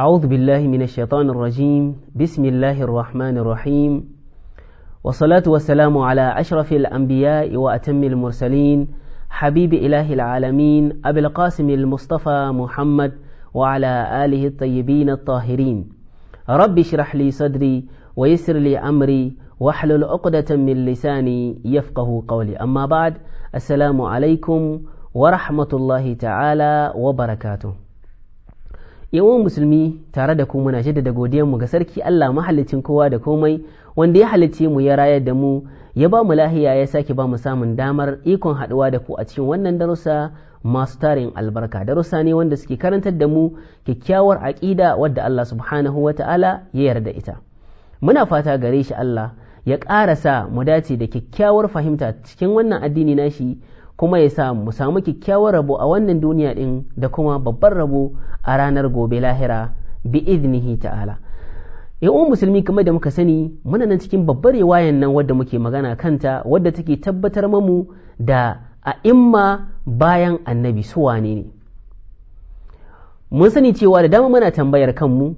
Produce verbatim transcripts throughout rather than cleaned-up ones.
أعوذ بالله من الشيطان الرجيم بسم الله الرحمن الرحيم والصلاة والسلام على أشرف الأنبياء وأتم المرسلين حبيب إله العالمين أبي القاسم المصطفى محمد وعلى آله الطيبين الطاهرين رب اشرح لي صدري ويسر لي أمري واحلل عقدة من لساني يفقه قولي أما بعد السلام عليكم ورحمة الله تعالى وبركاته. Yawan musulmi tare da ku muna jaddada godiyanmu ga sarki Allah mahallicin kowa da komai wanda ya halicce mu ya rayar da mu ya ba mu lahiya ya sake ba mu samun damar ikon haɗuwa da ku a cikin wannan darussa masu tarin albarka. Darussa ne wanda suke karantar da mu kyakkyawar aƙida wadda Allah subhanahu wa ta'ala ya yarda ita. Muna fata gare shi Allah ya ƙara sa mu dace da kyakkyawar fahimta cikin wannan addini nashi kuma ya sa mu samu kyakkyawar rabo a wannan duniya ɗin da kuma babban rabo a ranar gobe lahira bi iznihi ta'ala. Yan musulmi kamar da muka sani muna nan cikin babbar riwayan nan wadda muke magana kanta wadda take tabbatar mamu da a imma bayan annabi su wane ne. Mun sani cewa da dama muna tambayar kanmu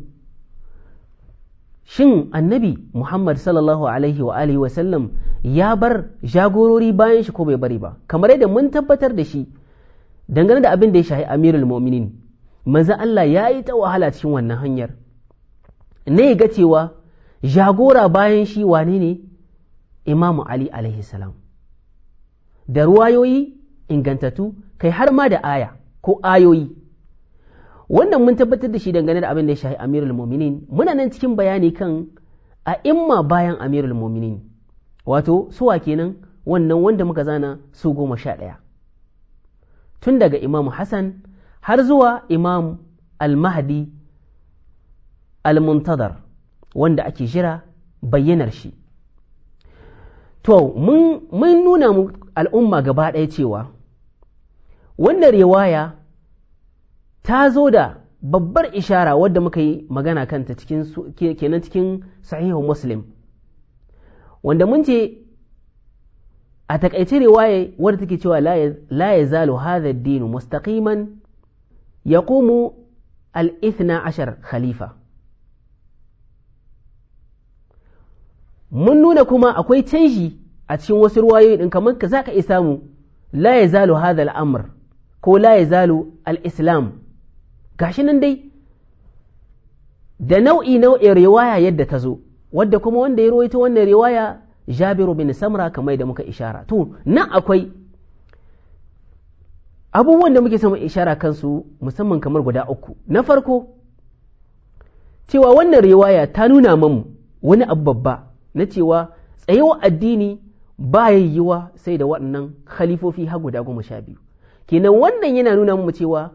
shin annabi Muhammad sallallahu alaihi wa alihi wa sallam ya bar jagorori bayan shi ko bai bari ba, kamar yadda mun tabbatar da shi dangane da abin da ya shahi amirul mu'minin manzo Allah ya yi ta wahala cikin wannan hanyar ne ga cewa jagora bayan shi wane ne imamu Ali alaihi salam da ruwayoyi ingantattu kai har ma da aya ko ayoyi wannan mun tabbatar da shi dangane da abin da ya shahi amirul mu'minin. Muna nan cikin bayani kan a imma bayan amirul mu'minin, wato suwa kenan wannan wanda muka zana su goma sha ɗaya tun daga imamu Hassan har zuwa imam al-mahdi al-muntadar wanda ake jira bayyanar shi. To mun nuna mu al'umma gaba ɗaya cewa wannan riwaya ta zo da babbar ishara wadda muka yi magana kanta cikin kenan cikin sahihu muslim wanda mun ce a takaice riwaya wadda take cewa la yazalu hadha ad-din mustaqiman yaqumu al-ithna ashar khalifa. Mun nuna kuma akwai canji a cikin wasu riwayoyi din kamar ka zaka iya samu la yazalu hadha al-amr ko la yazalu al-islam gashi nan dai da nau'i nau'in riwaya yadda ta zo wadda kuma wanda ya rawaito wannan riwaya Jabiru bin Samra kamar da muka ishara. To nan akwai abubuwan da muke samun ishara kansu musamman kamar guda uku. Na farko cewa wannan riwaya ta nuna mamu wani abu babba na cewa tsayewa addini ba yayyuwa sai da waɗannan khalifofi har guda goma sha biyu. Kenan wannan yana nuna mu cewa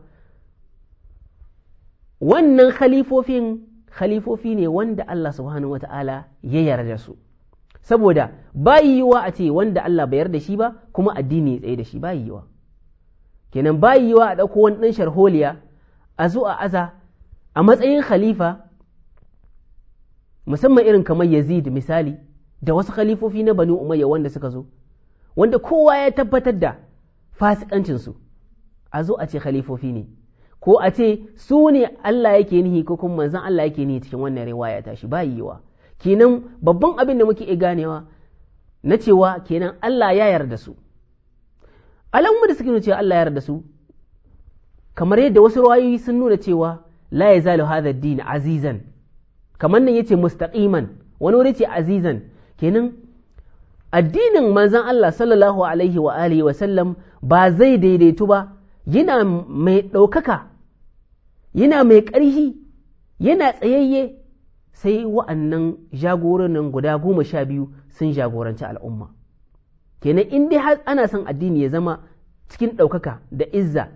wannan khalifofin khalifofi ne wanda Allah subhanahu wata'ala ya yarda su, saboda ba yiwa a ce wanda Allah bai yarda shi ba kuma addini ya tsaye da shi ba yiwa. Kenan ba yiwa a ɗauko wani ɗan sharholiya a zo a aza a matsayin khalifa musamman irin kamar Yazid misali da wasu khalifofi na Banu Umayya wanda suka zo wanda kowa ya tabbatar da fasikancinsu a zo a ce khalifofi ne ko a ce su ne Allah yake nihi ko kuma manzon Allah yake nihi cikin wannan riwaya ta shi ba yiwa. Kenan babban abin da muke iya ganewa na cewa kenan Allah ya yarda su. Alamu da suke nuna cewa Allah ya yarda su kamar yadda wasu riwayoyi sun nuna cewa la yazalu hadha ad-din azizan, kamar nan yace mustaqiman, wani wuri ce azizan. Kenan addinin manzon Allah sallallahu alaihi wa alihi wa sallam ba zai daidaitu ba, yana mai ɗaukaka, yana mai ƙarfi, yana tsayayye sai wa'annan jagororin guda goma sha biyu sun jagoranci al'umma. Kenan in dai har ana son addini ya zama cikin ɗaukaka da izza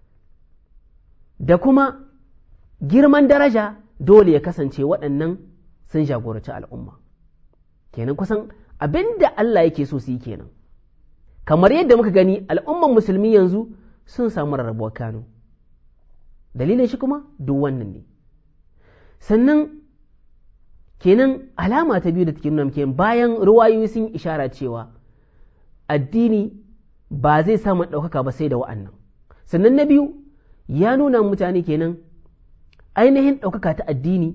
da kuma girman daraja dole ya kasance waɗannan sun jagoranci al'umma. Kenan kusan abin da Allah yake so su yi kenan. Kamar yadda muka gani al'umman musulmi yanzu sun samu rarrabuwar Kano. Dalilin shi kuma duk wannan ne. Sannan kenan alama ta biyu da take nuna kenan bayan ruwayoyi sun ishara cewa addini ba zai samu ɗaukaka ba sai da wa'annan. Sannan na biyu ya nuna mutane kenan ainihin ɗaukaka ta addini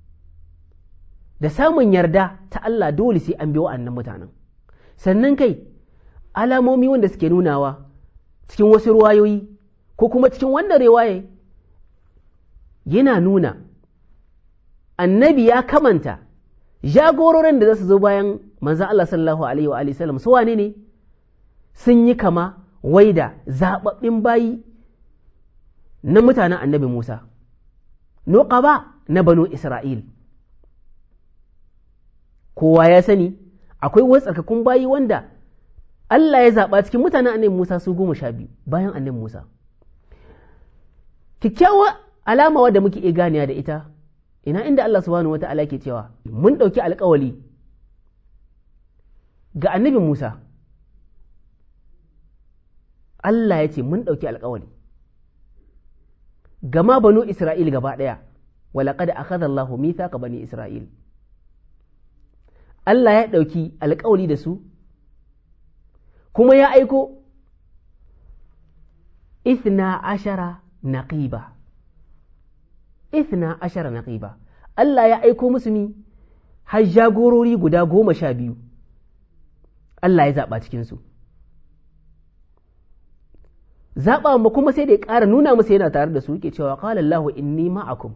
da samun yarda ta Allah dole sai an bi wa'annan mutanen. Sannan kai alamomi wanda suke nunawa cikin wasu ruwayoyi ko kuma cikin wannan riwaye yana nuna annabi ya kamanta jagororin da za su zo bayan manzan Allah sallallahu alaihi wa sallam su wane ne sun yi kama wai da zaɓaɓɓin bayi na mutanen annabi Musa, nuqaba na banu Isra'il. Kowa ya sani akwai wasu tsarkakun bayi wanda Allah ya zaɓa cikin mutanen annabi Musa su goma sha biyu bayan annabi Musa. Kyakkyawa alama wadda muke iya ganiya da ita, ina inda Allah subhanahu wa ta'ala ke cewa mun ɗauki alƙawali ga annabi Musa. Allah ya ce mun ɗauki alƙawali gama banu Isra'il gaba ɗaya, walaƙada akhadha Allahu mithaqa bani Isra'il. Allah ya ɗauki alƙawali da su, kuma ya aiko ithna ashara naqiba. Ithna ashara naqiba. Allah ya aiko musu mi har jagorori guda goma sha biyu. Allah ya zaɓa cikinsu. Zaɓa mu kuma sai da ya ƙara nuna musu yana tare da su yake cewa qala Allahu inni ma'akum.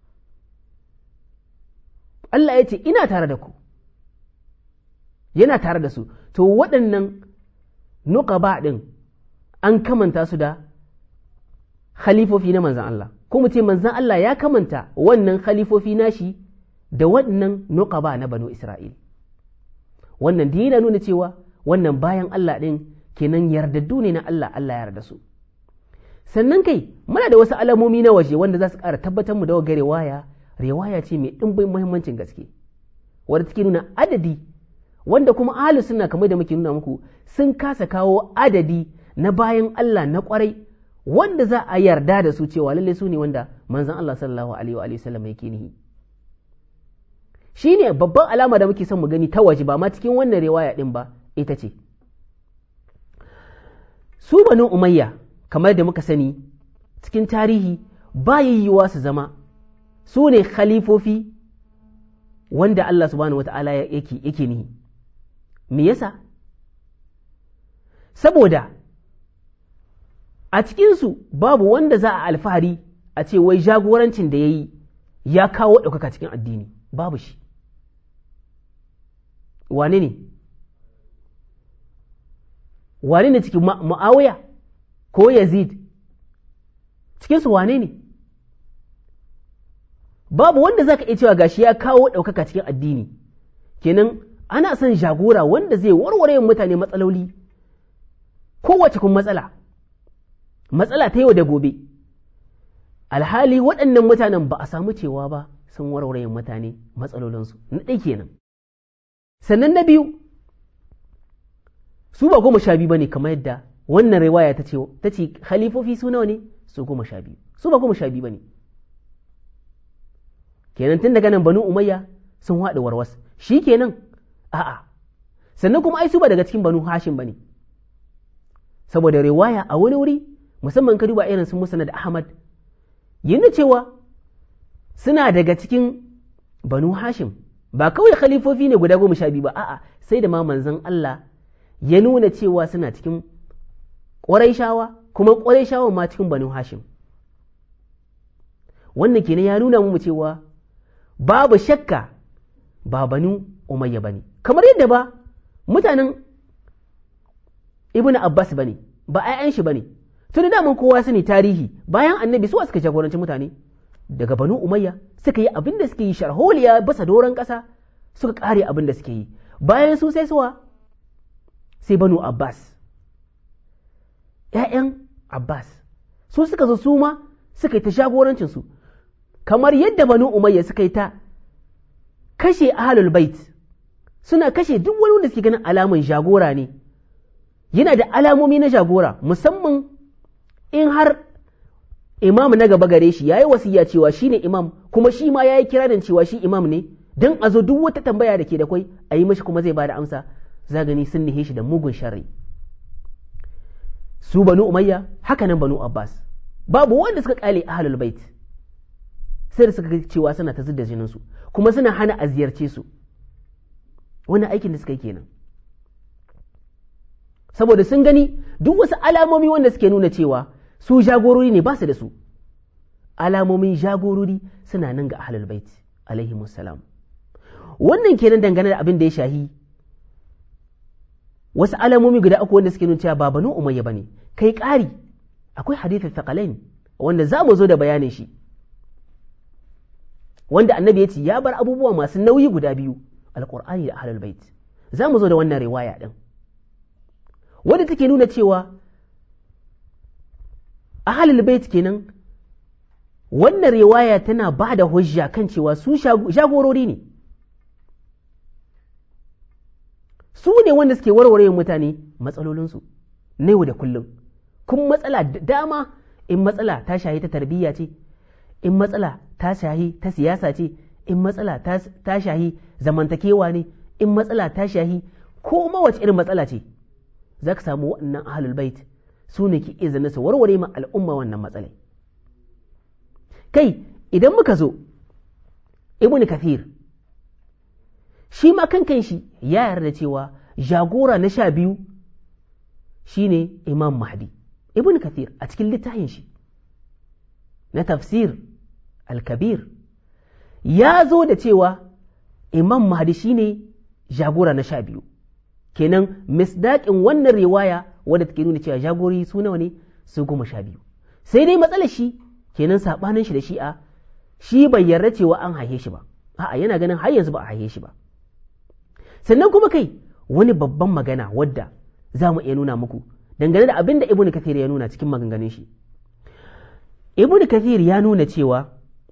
Allah ya ce ina tare da ku. Yana tare da su. To waɗannan nuqaba ɗin an kamanta su da khalifofi na manzan Allah. Kuma ce manzan Allah ya kamanta wannan khalifofi nashi da wannan nuqaba na banu Isra'il. Wannan da yana nuna cewa wannan bayan Allah ɗin kenan yardaddu ne na Allah, Allah ya yarda su. Sannan kai muna da wasu alamomi na waje wanda za su ƙara tabbatar mu da waga riwaya, riwaya ce mai ɗimbin muhimmancin gaske, wadda take nuna adadi wanda kuma ahlus sunna kamar da muke nuna muku sun kasa kawo adadi na bayan Allah na ƙwarai wanda za a yarda da su cewa lalle su ne wanda manzon Allah sallallahu alaihi wa sallam yake nihi. Shine babban alama da muke son mu gani ta waje ba ma cikin wannan riwaya din ba, ita ce su banu umayya kamar da muka sani cikin tarihi ba yiwuwa su zama su ne khalifofi wanda Allah subhanahu wata'ala yake yake nihi. Me yasa? Saboda a cikinsu babu wanda za a alfahari a ce wai jagorancin da ya yi ya kawo ɗaukaka cikin addini, babu shi. Wane ne? Wane ne cikin Mu'awiya ko Yazid? Cikinsu wane ne? Babu wanda za ka iya cewa gashi ya kawo ɗaukaka cikin addini. Kenan ana son jagora wanda zai warware mutane matsaloli, kowace kun matsala. Matsala ta yau da gobe, alhali waɗannan mutanen ba a samu cewa ba sun warware mutane matsalolinsu, na ɗai kenan. Sannan na biyu, su ba goma sha biyu ba ne kamar yadda wannan riwaya ta ce, ta ce khalifofi su nawa ne? Su goma sha biyu, su ba goma sha biyu ba ne. Kenan tun daga nan banu umayya sun haɗa warwas, shi kenan? A'a, sannan kuma ai su ba daga cikin banu hashim ba ne, saboda riwaya a wani wuri musamman ka duba irin sun musnad Ahmad yana cewa suna daga cikin banu Hashim, ba kawai khalifofi ne guda goma sha biyu ba, a'a sai da ma manzon Allah ya nuna cewa suna cikin Qurayshawa, kuma Qurayshawa ma cikin banu Hashim. Wannan kenan ya nuna mu cewa babu shakka ba banu Umayya bane, kamar yadda ba mutanen Ibn Abbas bane, ba ayyan shi bane. Tun da daman kowa sani tarihi bayan annabi su suka jagoranci mutane daga banu umayya suka yi abin da suke yi sharholiya basa doron ƙasa suka ƙare abin da suke yi. Bayan su sai suwa sai banu Abbas, ‘ya'yan Abbas su suka zo su ma suka yi ta jagorancinsu, kamar yadda banu umayya suka yi ta kashe ahlul bait, suna kashe duk wani wanda suke ganin alamun jagora ne, yana da alamomi na jagora, musamman in har imam na gaba gare shi ya yi wasiya cewa shi ne imam, kuma shi ma ya yi kiranin cewa shi imam ne, don a zo duk wata tambaya da ke da kwai a yi mashi kuma zai ba da amsa, za gani sun nihe shi da mugun sharri. Su banu umayya haka nan banu abbas, babu wanda suka kale ahlul bait, sai da suka ga cewa suna ta zidda jininsu kuma suna hana a ziyarce su. Wannan aikin da suka yi kenan, saboda sun gani duk wasu alamomi wanda suke nuna cewa su jagorori ne ba su da su. Alamomin jagorori suna nan ga ahlul bait alaihi musallam. Wannan kenan dangane da abin da ya shahi wasu alamomi guda uku wanda suke nuna cewa ba banu umayya bane. Kai ƙari akwai hadithul thaqalain wanda za mu zo da bayanin shi, wanda annabi ya ce ya bar abubuwa masu nauyi guda biyu, alqur'ani da ahlul bait. Za mu zo da wannan riwaya din wanda take nuna cewa ahlul bait kenan. Wannan riwaya tana ba da hujja kan cewa su jagorori ne, su ne wanda suke warware mutane matsalolinsu na yau da kullum. Kun matsala dama, in matsala ta shahi ta tarbiyya ce, in matsala ta shahi ta siyasa ce, in matsala ta shahi zamantakewa ne, in matsala ta shahi ko mawace irin matsala ce, za ka samu waɗannan ahlul bait su ne ke izinin su warware ma al'umma wannan matsalai. Kai idan muka zo Ibn Kathir, shi ma kankan shi ya yarda cewa jagora na sha biyu shine Imam Mahdi. Ibn Kathir a cikin littafin shi na tafsir al-Kabir ya zo da cewa Imam Mahdi shine jagora na sha biyu. Kenan misdaƙin wannan riwaya wadda take nuna cewa jagori su nawa ne? Su goma sha biyu. Sai dai matsalar shi kenan saɓanin shi da shi'a, shi bai yarda cewa an haihe shi ba, a'a yana ganin har yanzu ba a haihe shi ba. Sannan kuma kai wani babban magana wadda za mu iya nuna muku dangane da abin da Ibn Kathir ya nuna cikin maganganun shi. Ibn Kathir ya nuna cewa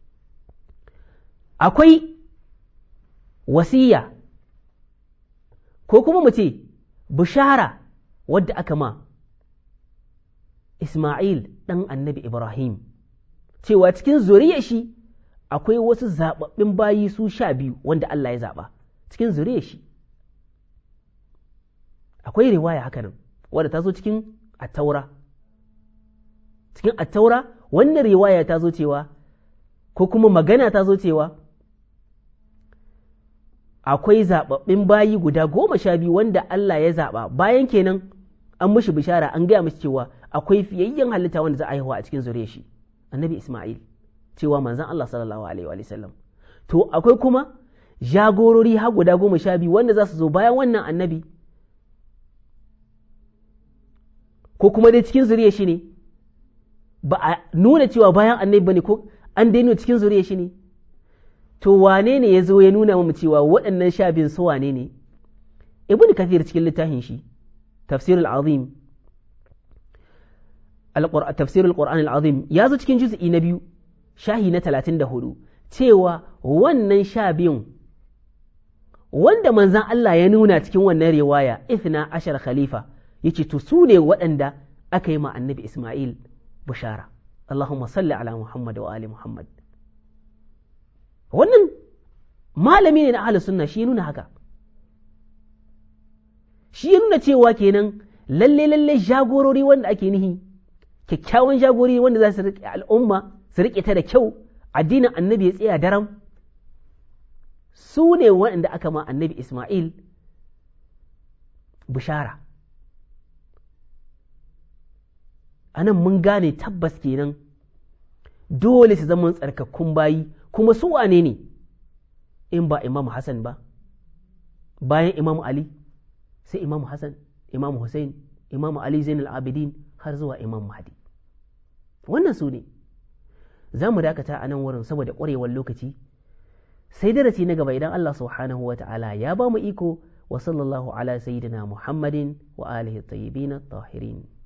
akwai wasiya ko kuma mu ce bishara wadda aka ma Ismail ɗan annabi Ibrahim, cewa cikin zuriyar shi akwai wasu zaɓaɓɓin bayi su sha biyu wanda Allah ya zaɓa cikin zuriyar shi. Akwai riwaya haka nan wadda ta zo cikin attaura. Cikin attaura wannan riwaya ta zo cewa ko kuma magana ta zo cewa akwai zaɓaɓɓin bayi guda goma sha biyu wanda Allah ya zaɓa. Bayan kenan an mishi bishara, an gaya mishi cewa akwai fiyayyen halitta wanda za a haihuwa a cikin zuriyar shi, annabi Ismail, cewa manzan Allah sallallahu alaihi wa sallam. To akwai kuma jagorori har guda goma sha biyu wanda za su zo bayan wannan annabi, ko kuma dai cikin zuriyar shi ne, ba a nuna cewa bayan annabi bane, ko an dai nuna cikin zuriyar shi ne. To wane ne ya zo ya nuna mu cewa waɗannan sha biyun su wane ne? Ibn Kathir cikin littafin shi Tafsir al-Azim, Tafsir al-Qur'an al-Azim, ya zo cikin juz'i na biyu shahi na talatin da hudu cewa wannan sha biyun wanda manzan Allah ya nuna cikin wannan riwaya ithna ashar khalifa, yace to su ne waɗanda aka yi ma annabi Ismail bushara. Allahumma salli ala Muhammad wa ali Muhammad. Wannan malami ne na ahlus sunna, shi nuna haka, shi ya nuna cewa kenan lalle lalle jagorori wanda ake nihi kyakkyawan jagorori wanda za su riƙe al'umma su riƙe ta da kyau, addinin annabi ya tsaya daram, su ne waɗanda aka ma annabi Ismail bishara. Anan mun gane tabbas kenan dole su zama tsarkakkun bayi. Kuma su wane ne in ba Imam Hassan ba, bayan Imam Ali sai Imam Hassan, Imam Hussein, Imam Ali Zainul Abidin har zuwa Imam Mahdi. Wannan su ne. Za mu dakata a nan wurin saboda ƙwarewar lokaci, sai darasi na gaba idan Allah subhanahu wa ta'ala ya ba mu iko. Wa sallallahu ala sayyidina Muhammadin wa alihi tayyibin tahirin.